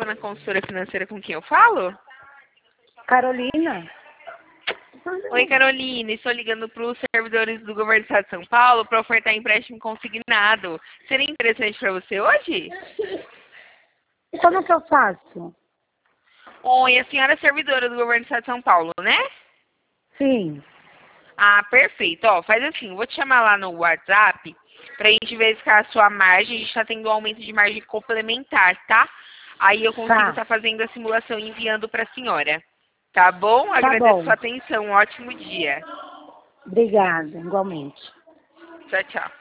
na consultora financeira com quem eu falo? Carolina? Oi, Carolina. Estou ligando para os servidores do governo do estado de São Paulo para ofertar empréstimo consignado. Seria interessante para você hoje? Como que eu faço? Oi, a senhora é servidora do governo do estado de São Paulo, né? Sim. Ah, perfeito. Ó, faz assim, vou te chamar lá no WhatsApp pra gente verificar a sua margem. A gente tá tendo um aumento de margem complementar, tá? Aí eu consigo estar fazendo a simulação e enviando pra senhora. Tá bom? Agradeço sua atenção. Um ótimo dia. Obrigada, igualmente. Tchau, tchau.